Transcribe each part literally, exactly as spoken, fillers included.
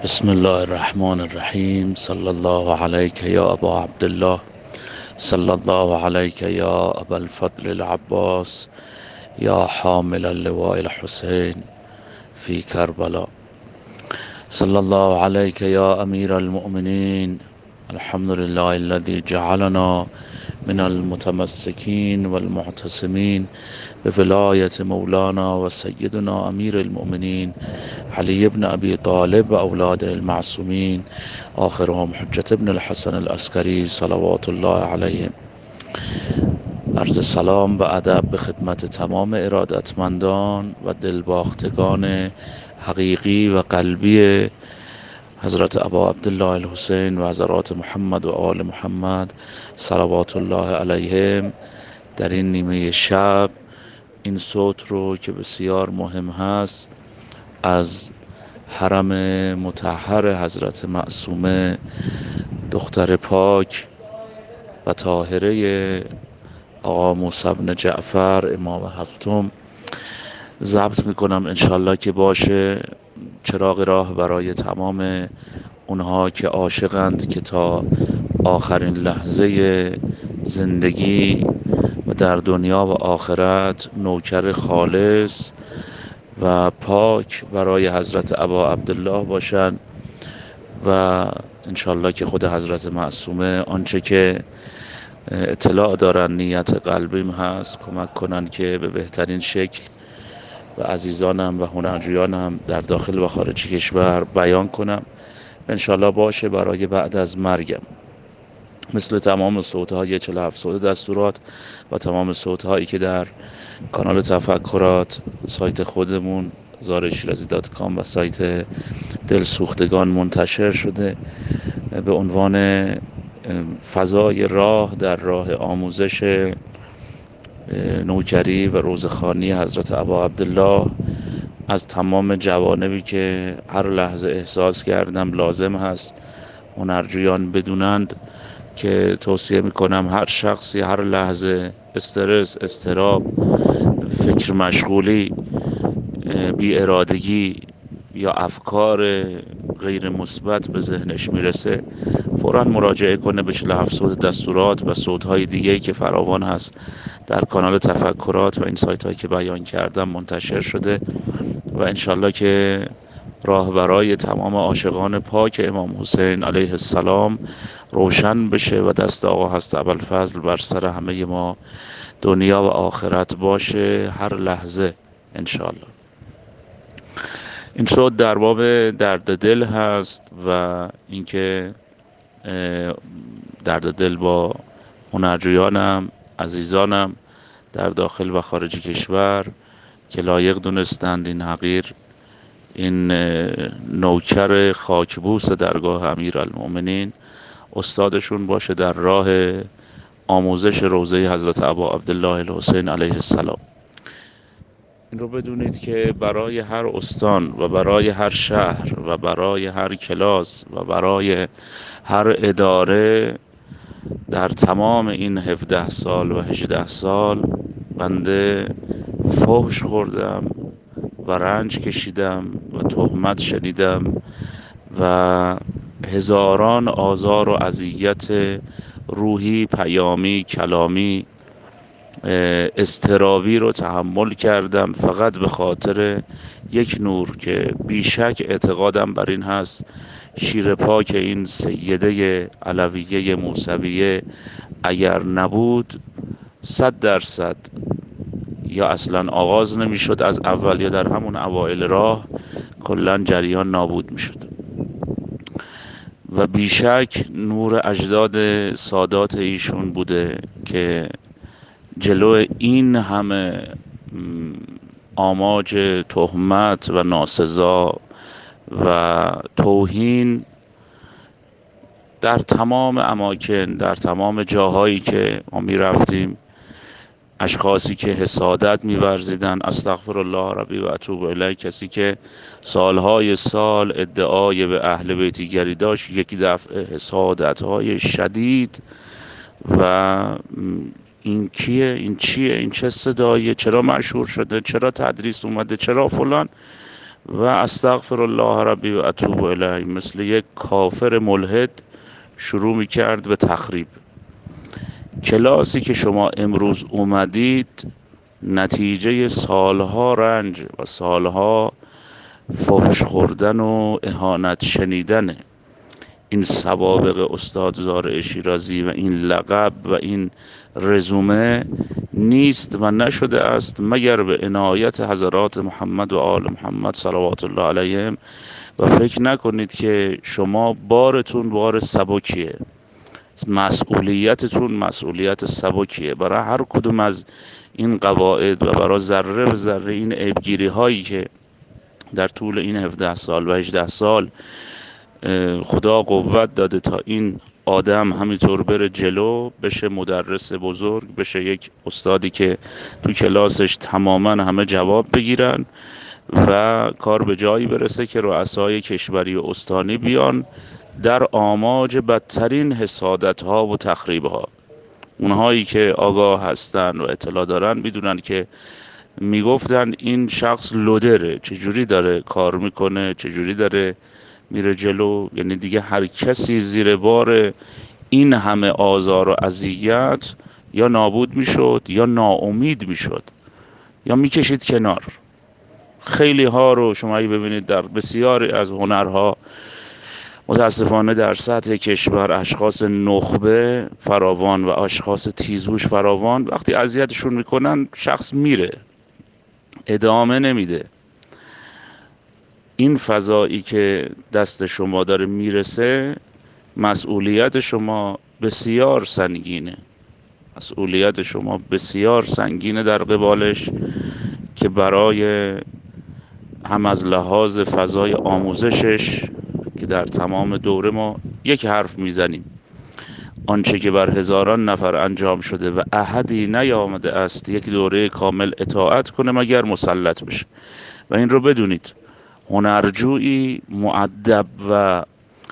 بسم الله الرحمن الرحیم. صلی الله علیک یا ابا عبدالله، صلی الله علیک یا ابا الفضل العباس، یا حامل اللواء الحسین فی کربلا. صلی الله علیک یا امیر المؤمنین. الحمد لله الذي جعلنا من المتمسكين والمعتصمين بولاية مولانا وسيدنا أمير المؤمنين علي بن أبي طالب وأولاده المعصومين، آخرهم حجة بن الحسن العسكري صلوات الله عليهم. عرض سلام و ادب به خدمت تمام ارادتمندان و دلباختگان حقیقی و قلبی حضرت ابا عبدالله الحسین و حضرات محمد و آل محمد صلوات الله علیهم. در این نیمه شب این صوت رو که بسیار مهم هست از حرم مطهر حضرت معصومه دختر پاک و طاهره آقا موسی بن جعفر امام هفتم ضبط میکنم، انشالله که باشه چراغ راه برای تمام اونها که عاشقند که تا آخرین لحظه زندگی و در دنیا و آخرت نوکر خالص و پاک برای حضرت ابا عبدالله باشند و انشالله که خود حضرت معصومه آنچه که اطلاع دارن نیت قلبیم هست کمک کنن که به بهترین شکل و عزیزانم و هنرجویانم در داخل و خارج کشور بیان کنم. انشالله باشه برای بعد از مرگم. مثل تمام صوت‌های چهل و هفت صوت دستورات و تمام صوت‌هایی که در کانال تفکرات، سایت خودمون زار شیرازی دات کام و سایت دلسوختگان منتشر شده به عنوان فضای راه در راه آموزش نوکری و روزخوانی حضرت ابا عبدالله از تمام جوانبی که هر لحظه احساس کردم لازم هست هنرجویان بدونند، که توصیه میکنم هر شخصی هر لحظه استرس، استراب، فکر مشغولی، بی ارادگی یا افکار غیر مثبت به ذهنش میرسه فوراً مراجعه کنه به چهل و هفت صوت دستورات و صوت‌های دیگه‌ای که فراوان هست در کانال تفکرات و این سایت‌هایی که بیان کردم منتشر شده و انشالله که راه برای تمام عاشقان پاک امام حسین علیه السلام روشن بشه و دست آقا هست ابوالفضل بر سر همه ما دنیا و آخرت باشه هر لحظه انشالله. این صوت در باب درد دل هست و اینکه درد دل با هنرجویانم عزیزانم در داخل و خارج کشور که لایق دونستند این حقیر، این نوکر خاکبوس درگاه امیرالمؤمنین استادشون باشه در راه آموزش روضه حضرت ابا عبدالله الحسین علیه السلام. این رو بدونید که برای هر استان و برای هر شهر و برای هر کلاس و برای هر اداره در تمام این هفده سال و هجده سال بنده فحش خوردم و رنج کشیدم و تهمت شنیدم و هزاران آزار و اذیت روحی، پیامی، کلامی، اضطرابی رو تحمل کردم فقط به خاطر یک نور که بیشک اعتقادم بر این هست شیر پاک این سیده علویه موسویه اگر نبود صد درصد یا اصلا آغاز نمی شد از اول یا در همون اوائل راه کلن جریان نابود می شد و بیشک نور اجداد سادات ایشون بوده که جلو این همه آماج تهمت و ناسزا و توهین در تمام اماکن، در تمام جاهایی که ما می رفتیم، اشخاصی که حسادت می‌ورزیدن، استغفر الله ربی و اتوب الیه، کسی که سالهای سال ادعای به اهل بیتیگری داشت یکی دفعه حسادت‌های شدید و این کیه، این چیه، این چه صداییه، چرا مشهور شده، چرا تدریس اومده، چرا فلان، و استغفر الله ربی و اتوب الیه مثل یک کافر ملحد شروع میکرد به تخریب. کلاسی که شما امروز اومدید نتیجه سالها رنج و سالها فحش خوردن و اهانت شنیدنه. این سوابق استاد زارع شیرازی و این لقب و این رزومه نیست و نشده است مگر به عنایت حضرات محمد و آل محمد صلوات الله علیهم. و فکر نکنید که شما بارتون بار سبکیه، مسئولیتتون مسئولیت سبکیه. برای هر کدوم از این قواعد و برای ذره به ذره این عیبگیری هایی که در طول این هفده سال و هجده سال خدا قوت داده تا این آدم همینطور بره جلو، بشه مدرس بزرگ، بشه یک استادی که تو کلاسش تماما همه جواب بگیرن و کار به جایی برسه که رؤسای کشوری و استانی بیان در آماج بدترین حسادت ها و تخریب ها. اونهایی که آگاه هستن و اطلاع دارن میدونن که میگفتن این شخص لودره، چجوری داره کار میکنه، چجوری داره میره جلو. یعنی دیگه هر کسی زیر بار این همه آزار و اذیت یا نابود میشد یا ناامید میشد یا میکشید کنار. خیلی ها رو شما ببینید در بسیاری از هنرها متاسفانه در سطح کشور اشخاص نخبه فراوان و اشخاص تیزهوش فراوان وقتی اذیتشون میکنن شخص میره، ادامه نمیده. این فضایی که دست شما داره میرسه مسئولیت شما بسیار سنگینه، مسئولیت شما بسیار سنگینه در قبالش که برای هم از لحاظ فضای آموزشش که در تمام دوره ما یک حرف میزنیم، آنچه که بر هزاران نفر انجام شده و احدی نیامده است یک دوره کامل اطاعت کنه مگر مسلط بشه. و این رو بدونید هنرجویی مؤدب و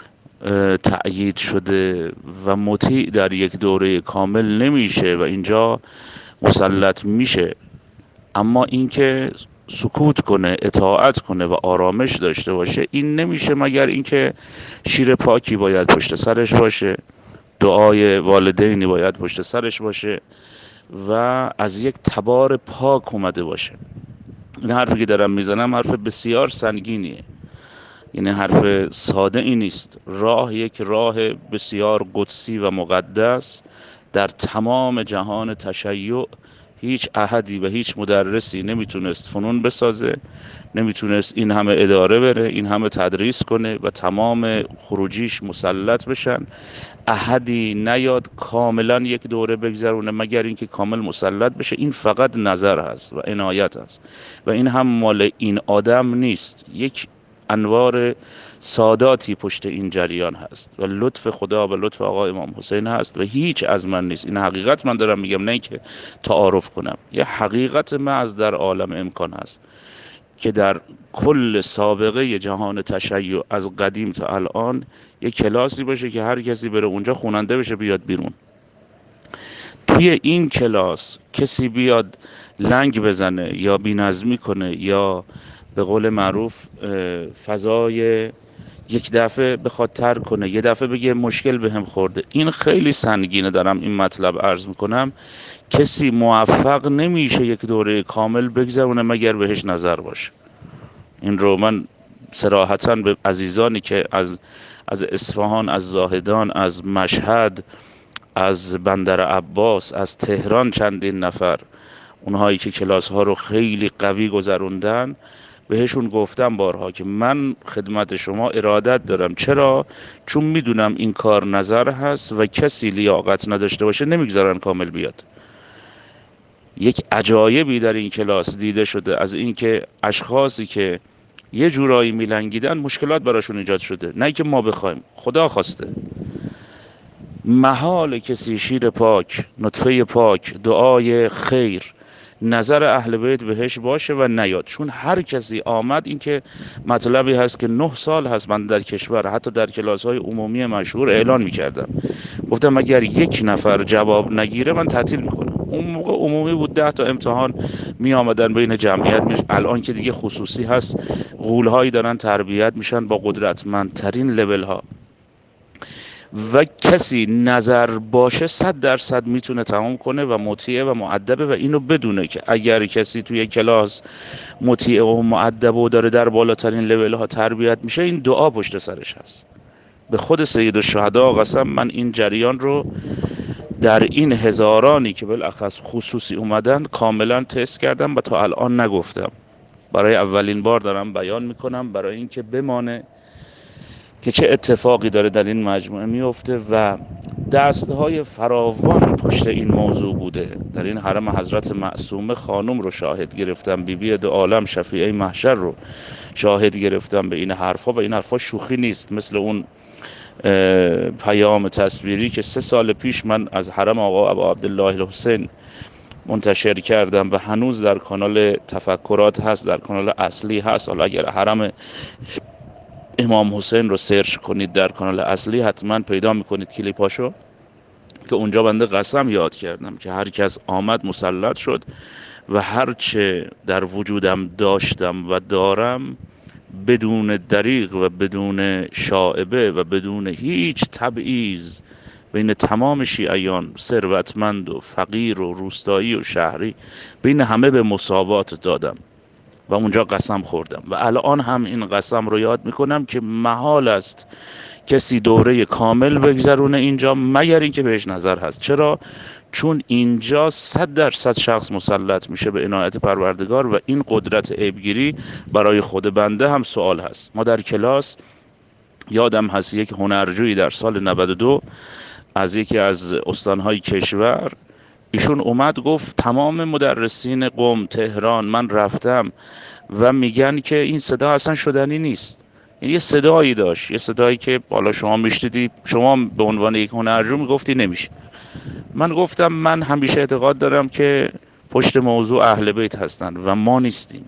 تأیید شده و مطیع در یک دوره کامل نمیشه و اینجا مسلط میشه، اما اینکه سکوت کنه، اطاعت کنه و آرامش داشته باشه این نمیشه مگر اینکه شیر پاکی باید پشت سرش باشه، دعای والدینی باید پشت سرش باشه و از یک تبار پاک اومده باشه. این حرفی که دارم میزنم حرف بسیار سنگینیه، یعنی حرف ساده ای نیست. راه یک راه بسیار قدسی و مقدس در تمام جهان تشیع هیچ احدی و هیچ مدرسی نمیتونست فنون بسازه، نمیتونست این همه اداره بره، این همه تدریس کنه و تمام خروجیش مسلط بشن. احدی نیاد کاملا یک دوره بگذرونه مگر اینکه کامل مسلط بشه. این فقط نظر هست و عنایت هست و این هم مال این آدم نیست، یک انوار ساداتی پشت این جریان هست و لطف خدا و لطف آقا امام حسین هست و هیچ از من نیست. این حقیقت من دارم میگم، نه اینکه تعارف کنم، یه حقیقت محض در عالم امکان هست که در کل سابقه جهان تشیع از قدیم تا الان یک کلاسی باشه که هر کسی بره اونجا خوننده بشه بیاد بیرون. توی این کلاس کسی بیاد لنگ بزنه یا بی‌نظمی کنه یا به قول معروف فضای یک دفعه بخواد ترک کنه، یه دفعه بگه مشکل بهم خورده، این خیلی سنگینه. دارم این مطلب عرض میکنم. کسی موفق نمیشه یک دوره کامل بگذرونه مگر بهش نظر باشه. این رو من صراحتاً به عزیزانی که از از اصفهان، از زاهدان، از مشهد، از بندر عباس، از تهران چندین نفر، اونهایی که کلاس ها رو خیلی قوی گذروندن، بهشون گفتم بارها که من خدمت شما ارادت دارم. چرا؟ چون میدونم این کار نظر هست و کسی لیاقت نداشته باشه نمیگذارن کامل بیاد. یک عجایبی در این کلاس دیده شده از اینکه اشخاصی که یه جورایی میلنگیدن مشکلات براشون ایجاد شده، نه که ما بخوایم، خدا خواسته. محال کسی شیر پاک، نطفه پاک، دعای خیر، نظر اهل بیت بهش باشه و نیاد. چون هر کسی آمد، این که مطلبی هست که نه سال هست من در کشور حتی در کلاس های عمومی مشهور اعلان میکردم، گفتم اگر یک نفر جواب نگیره من تعطیل میکنم. اون موقع عمومی بود، ده تا امتحان می آمدن بین جمعیت میش. الان که دیگه خصوصی هست، غولهایی دارن تربیت میشن با قدرتمندترین لول ها و کسی نظر باشه صد درصد میتونه تمام کنه و مطیع و مؤدبه و اینو بدونه که اگر کسی توی کلاس مطیع و مؤدب و داره در بالاترین لول ها تربیت میشه، این دعا پشت سرش هست. به خود سید الشهدا قسم، من این جریان رو در این هزارانی که بالاخص خصوصی اومدن کاملا تست کردم و تا الان نگفتم. برای اولین بار دارم بیان میکنم برای اینکه بمانه که چه اتفاقی داره در این مجموعه میفته و دستهای فراوان پشت این موضوع بوده. در این حرم حضرت معصومه خانم رو شاهد گرفتم، بیبی دو عالم شفیعه محشر رو شاهد گرفتم به این حرفا و این حرفا شوخی نیست. مثل اون پیام تصویری که سه سال پیش من از حرم آقا ابا عبدالله الحسین منتشر کردم و هنوز در کانال تفکرات هست، در کانال اصلی هست. حالا اگر حرم امام حسین رو سرچ کنید در کانال اصلی حتما پیدا میکنید کلیپاشو، که اونجا بنده قسم یاد کردم که هر کس آمد مسلط شد و هر چه در وجودم داشتم و دارم بدون دریغ و بدون شائبه و بدون هیچ تبعیض بین تمام شیعیان، ثروتمند و فقیر و روستایی و شهری، بین همه به مساوات دادم و اونجا قسم خوردم و الان هم این قسم رو یاد میکنم که محال است کسی دوره کامل بگذرونه اینجا مگر اینکه بهش نظر هست. چرا؟ چون اینجا صد درصد شخص مسلط میشه به عنایت پروردگار و این قدرت عیبگیری برای خود بنده هم سوال هست. ما در کلاس یادم هست یک هنرجویی در سال نود و دو از یکی از استانهای کشور، ایشون اومد گفت تمام مدرسین قم تهران من رفتم و میگن که این صدا اصلا شدنی نیست. این یه صدایی داشت، یه صدایی که بالا شما میشنیدی، شما به عنوان یک هنرجو میگفتی نمیشه. من گفتم من همیشه اعتقاد دارم که پشت موضوع اهل بیت هستن و ما نیستیم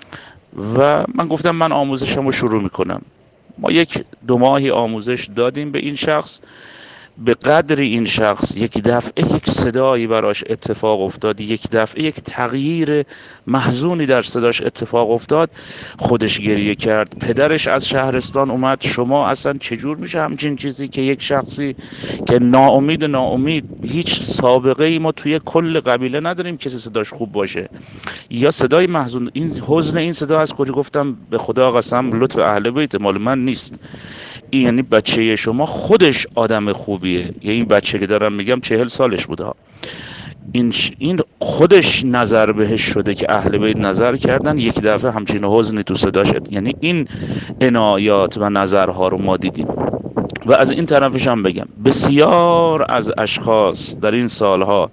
و من گفتم من آموزشم رو شروع میکنم. ما یک دو ماهی آموزش دادیم به این شخص. به قدر این شخص یک دفعه یک صدایی براش اتفاق افتاد، یک دفعه یک تغییر محزونی در صداش اتفاق افتاد، خودش گریه کرد. پدرش از شهرستان اومد، شما اصلا چجور میشه همچین چیزی که یک شخصی که ناامید ناامید هیچ سابقه ای ما توی کل قبیله نداریم کسی صداش خوب باشه، یا صدای محزون، این حزن این صدا از کجا؟ گفتم به خدا قسم لطف اهل بیت مال من نیست، این یعنی بچه شما خودش آدم خوبیه. یعنی این بچه که دارم میگم چهل سالش بوده، این این خودش نظر بهش شده که اهل بیت نظر کردن، یک دفعه همچین حزنی تو صداش. یعنی این عنایات و نظرها رو ما دیدیم. و از این طرفش هم بگم بسیار از اشخاص در این سالها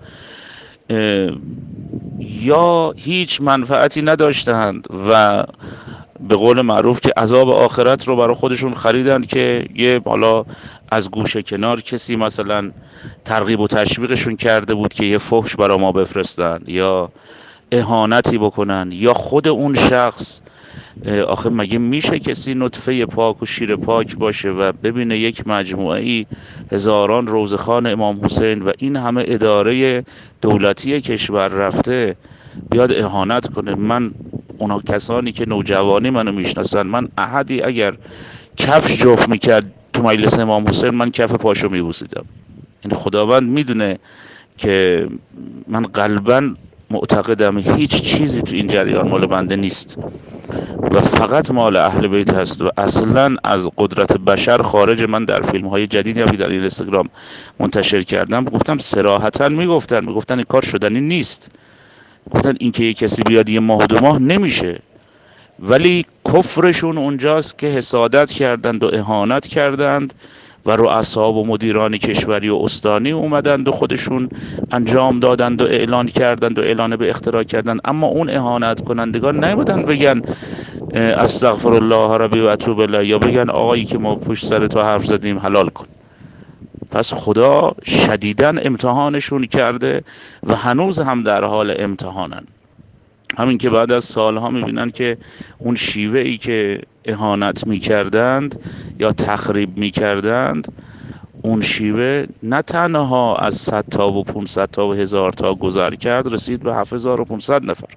یا هیچ منفعتی نداشتند و به قول معروف که عذاب آخرت رو برای خودشون خریدن که یه حالا از گوشه کنار کسی مثلا ترغیب و تشویقشون کرده بود که یه فحش برای ما بفرستن یا اهانتی بکنن، یا خود اون شخص. آخه مگه میشه کسی نطفه پاک و شیر پاک باشه و ببینه یک مجموعه‌ای هزاران روزخوان امام حسین و این همه اداره دولتی کشور رفته بیاد اهانت کنه؟ من اونا کسانی که نوجوانی منو میشناسن، من احدی اگر کفش جفت میکرد تو مجلس امام حسین من کف پاشو میبوسیدم. یعنی خداوند میدونه که من قلباً معتقدم هیچ چیزی تو این جریان مال بنده نیست و فقط مال اهل بیت هست و اصلا از قدرت بشر خارج. من در فیلم های جدیدی هم در اینستاگرام منتشر کردم گفتم صراحتا میگفتن میگفتن این کار شدنی نیست، گفتن این که یک کسی بیاد یه ماه دو ماه نمیشه، ولی کفرشون اونجاست که حسادت کردند و اهانت کردند و رؤسا و مدیران کشوری و استانی اومدند و خودشون انجام دادند و اعلان کردند و اعلان به اختراع کردند، اما اون اهانت کنندگان نیومدن بگن استغفر الله ربی و اتوب الیه یا بگن آقایی که ما پشت سر تو حرف زدیم حلال کن. پس خدا شدیداً امتحانشون کرده و هنوز هم در حال امتحانن. همین که بعد از سالها میبینن که اون شیوه ای که اهانت میکردند یا تخریب میکردند اون شیوه نه تنها از صد تا و پانصد تا و هزار تا گذر کرد، رسید به هفت هزار و پانصد نفر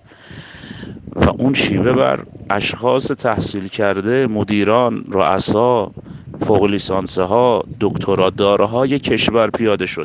و اون شیوه بر اشخاص تحصیل کرده، مدیران، رؤسا، فوق لیسانس ها، دکترا دارهای کشور پیاده شد.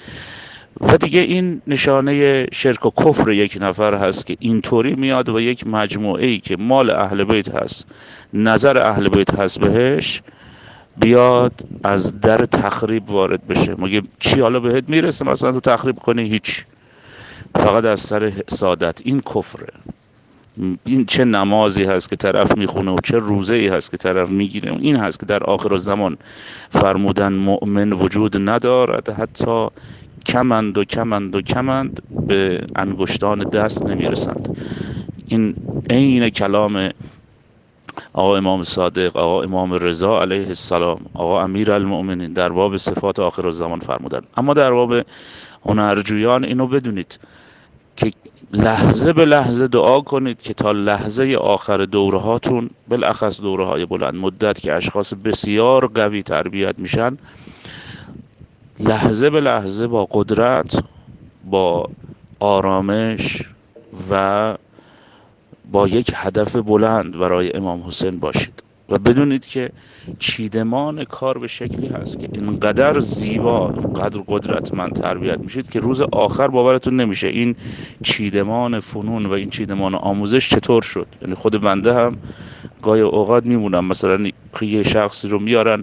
و دیگه این نشانه شرک و کفر یک نفر هست که اینطوری میاد و یک مجموعه ای که مال اهل بیت هست، نظر اهل بیت هست بهش، بیاد از در تخریب وارد بشه. مگه چی حالا بهت میرسه مثلا تو تخریب کنی؟ هیچ، فقط از سر سعادت. این کفره. این چه نمازی هست که طرف میخونه و چه روزه ای هست که طرف میگیره. این هست که در آخر الزمان فرمودن مؤمن وجود ندارد، حتی کمند و کمند و کمند به انگشتان دست نمیرسند. این عین کلام آقا امام صادق، آقا امام رضا علیه السلام، آقا امیر المؤمنین در باب صفات آخر الزمان فرمودن. اما در باب هنرجویان اینو بدونید که لحظه به لحظه دعا کنید که تا لحظه آخر دوره هاتون، بالاخص دوره های بلند مدت که اشخاص بسیار قوی تربیت میشن، لحظه به لحظه با قدرت، با آرامش و با یک هدف بلند برای امام حسین باشید و بدونید که چیدمان کار به شکلی هست که اینقدر زیبا، اینقدر قدرتمند تربیت میشید که روز آخر باورتون نمیشه این چیدمان فنون و این چیدمان آموزش چطور شد. یعنی خود بنده هم گاهی اوقات میمونم، مثلا یه شخصی رو میارن،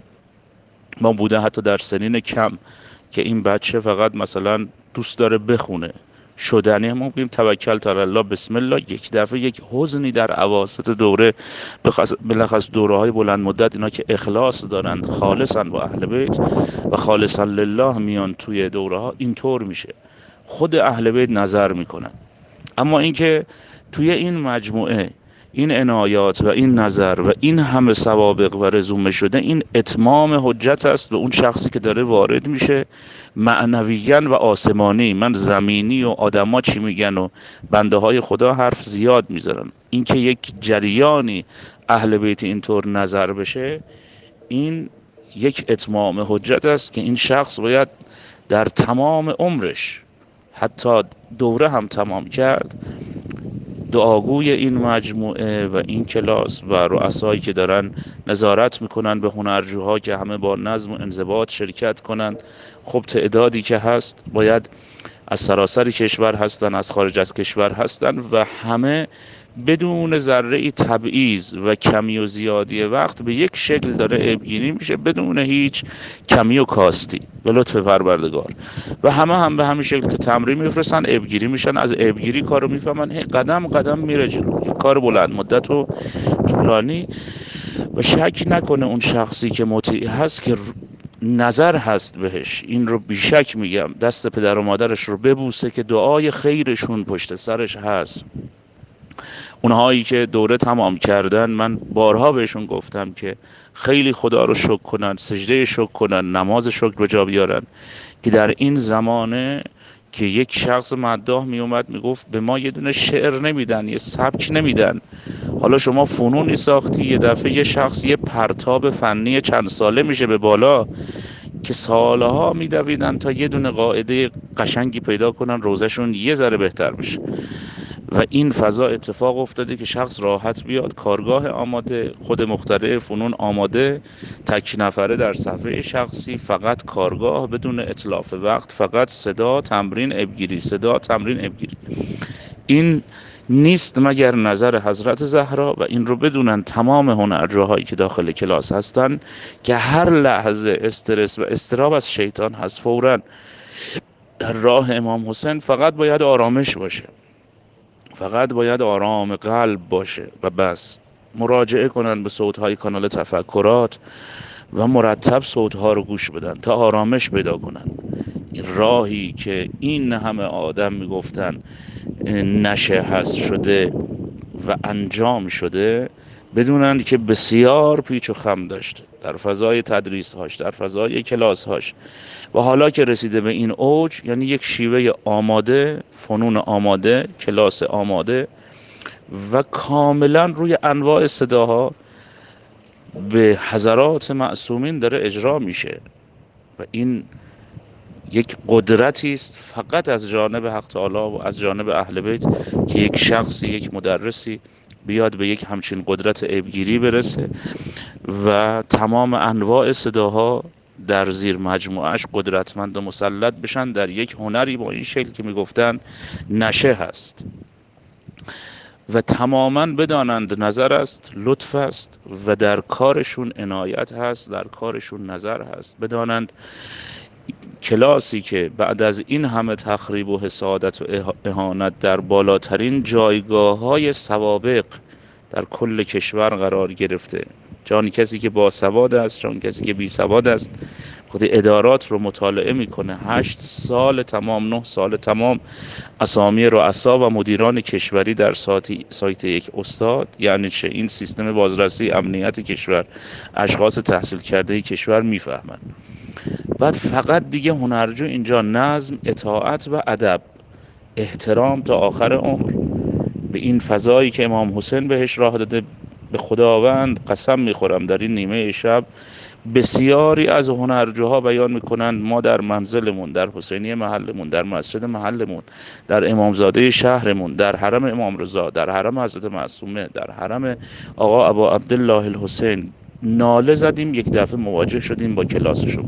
ما بوده حتی در سنین کم که این بچه فقط مثلا دوست داره بخونه، شدنی ما بگیم توکل علی الله بسم الله، یک دفعه یک حزنی در اواسط دوره، بلخص دوره های بلند مدت، اینا که اخلاص دارند، خالصا با اهل بیت و خالصا لله میان توی دوره ها، اینطور میشه خود اهل بیت نظر میکنن. اما اینکه توی این مجموعه این عنایات و این نظر و این همه سوابق و رزومه شده، این اتمام حجت است به اون شخصی که داره وارد میشه معنویاً و آسمانی. من زمینی و آدما چی میگن و بنده های خدا حرف زیاد میذارن. اینکه یک جریانی اهل بیت اینطور نظر بشه، این یک اتمام حجت است که این شخص باید در تمام عمرش، حتی دوره هم تمام کرد، دعاگوی این مجموعه و این کلاس و رؤسایی که دارن نظارت میکنن به هنرجوها که همه با نظم و انضباط شرکت کنند. خب تعدادی که هست باید از سراسر کشور هستن، از خارج از کشور هستن و همه بدون ذره تبعیض و کمی و زیادی وقت به یک شکل داره عیبگیری میشه، بدون هیچ کمی و کاستی، به لطف پروردگار. و همه هم به همین شکل که تمرین میفرستن عیبگیری میشن، از عیبگیری کارو میفهمن، هی قدم قدم میره جلو. این کار بلند مدت و طولانی. و شک نکنه اون شخصی که مطیع هست که نظر هست بهش، این رو بیشک میگم، دست پدر و مادرش رو ببوسه که دعای خیرشون پشت سرش هست. اونهایی که دوره تمام کردن، من بارها بهشون گفتم که خیلی خدا رو شکر کنن، سجده شکر کنن، نماز شکر به جا بیارن که در این زمانه که یک شخص مداح می اومد میگفت به ما یه دونه شعر نمیدن، یه سبک نمیدن، حالا شما فنونی ساختی، یه دفعه یه شخص یه پرتاب فنی چند ساله میشه به بالا که سالها میدویدن تا یه دونه قاعده قشنگی پیدا کنن روزشون یه ذره بهتر بشه. و این فضا اتفاق افتاده که شخص راحت بیاد، کارگاه آماده، خود مخترع فنون آماده، تک نفره در صفحه شخصی، فقط کارگاه بدون اتلاف وقت، فقط صدا تمرین عیبگیری، صدا تمرین عیبگیری. این نیست مگر نظر حضرت زهرا و این رو بدونن تمام هنرجوهایی که داخل کلاس هستن که هر لحظه استرس و استراب از شیطان هست. فوراً در راه امام حسین فقط باید آرامش باشه، فقط باید آرام قلب باشه و بس. مراجعه کنن به صوت‌های کانال تفکرات و مرتب صوت‌ها رو گوش بدن تا آرامش پیدا کنن. این راهی که این همه آدم میگفتن نشه هست شده و انجام شده، بدونن که بسیار پیچ و خم داشته در فضای تدریس‌هاش، در فضای کلاس‌هاش. و حالا که رسیده به این اوج، یعنی یک شیوه آماده، فنون آماده، کلاس آماده و کاملا روی انواع صداها به حضرات معصومین داره اجرا میشه. و این یک قدرتی است فقط از جانب حق تعالی و از جانب اهل بیت که یک شخصی، یک مدرسی بیاد به یک همچین قدرت عیبگیری برسه و تمام انواع صداها در زیر مجموعهش قدرتمند و مسلط بشن در یک هنری با این شکل که میگفتن نشه هست و تماما بدانند نظر است، لطف است و در کارشون عنایت هست، در کارشون نظر هست. بدانند کلاسی که بعد از این همه تخریب و حسادت و اهانت در بالاترین جایگاه های سوابق در کل کشور قرار گرفته، جان کسی که با سواد است، جان کسی که بی سواد است، خود ادارات رو مطالعه میکنه، هشت سال تمام، نه سال تمام اسامی رؤسا و مدیران کشوری در سایت یک استاد، یعنی چه؟ این سیستم بازرسی امنیت کشور، اشخاص تحصیل کرده کشور میفهمن. بعد فقط دیگه هنرجو اینجا نظم، اطاعت و ادب، احترام تا آخر عمر به این فضایی که امام حسین بهش راه داده. به خداوند قسم میخورم در این نیمه شب بسیاری از هنرجوها بیان میکنند ما در منزلمون، در حسینی محلمون، در مسجد محلمون، در امامزاده شهرمون، در حرم امام رضا، در حرم حضرت معصومه، در حرم آقا ابا عبدالله الحسین ناله زدیم، یک دفعه مواجه شدیم با کلاسشون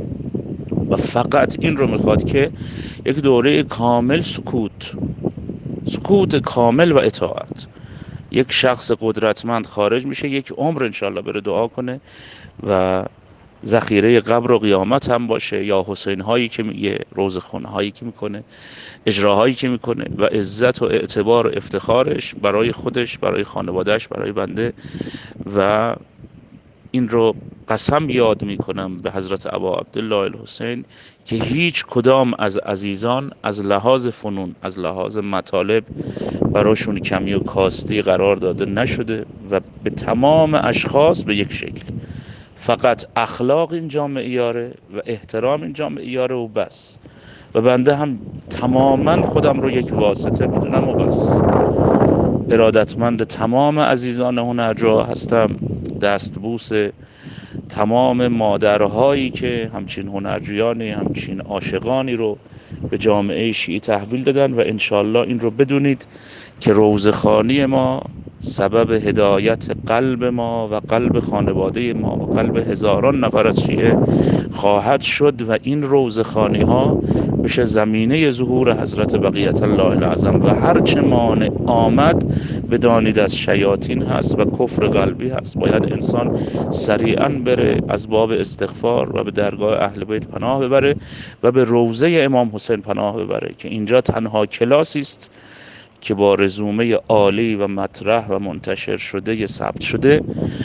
و فقط این رو میخواد که یک دوره کامل سکوت، سکوت کامل و اطاعت. یک شخص قدرتمند خارج میشه، یک عمر انشالله بره دعا کنه و ذخیره قبر و قیامت هم باشه، یا حسین هایی که میگه، روزخونه هایی که میکنه، اجراهایی که میکنه و عزت و اعتبار و افتخارش برای خودش، برای خانوادهش، برای بنده. و این رو قسم یاد میکنم به حضرت ابا عبدالله الحسین که هیچ کدام از عزیزان از لحاظ فنون، از لحاظ مطالب براشون کمی و کاستی قرار داده نشده و به تمام اشخاص به یک شکل. فقط اخلاق اینجا معیاره و احترام اینجا معیاره و بس. و بنده هم تماما خودم رو یک واسطه میدونم و بس. ارادتمند تمام عزیزان هنرجو هستم، دستبوس تمام مادرهایی که همچین هنرجویانی، همچین عاشقانی رو به جامعه شیعی تحویل دادن. و انشالله این رو بدونید که روزخوانی ما سبب هدایت قلب ما و قلب خانواده ما و قلب هزاران نفر از شیعه خواهد شد و این روزخوانی ها بشه زمینه ظهور حضرت بقیت الله العظم. و هرچه مانع آمد بدانید از شیاطین هست و کفر قلبی هست. باید انسان سریعا بره از باب استغفار و به درگاه اهل بیت پناه ببره و به روضه امام حسین پناه ببره که اینجا تنها کلاسی است که با رزومه عالی و مطرح و منتشر شده ثبت شده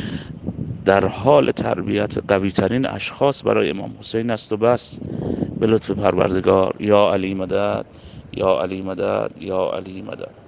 در حال تربیت قوی ترین اشخاص برای امام حسین است و بس. به لطف پروردگار. یا علی مدد، یا علی مدد، یا علی مدد.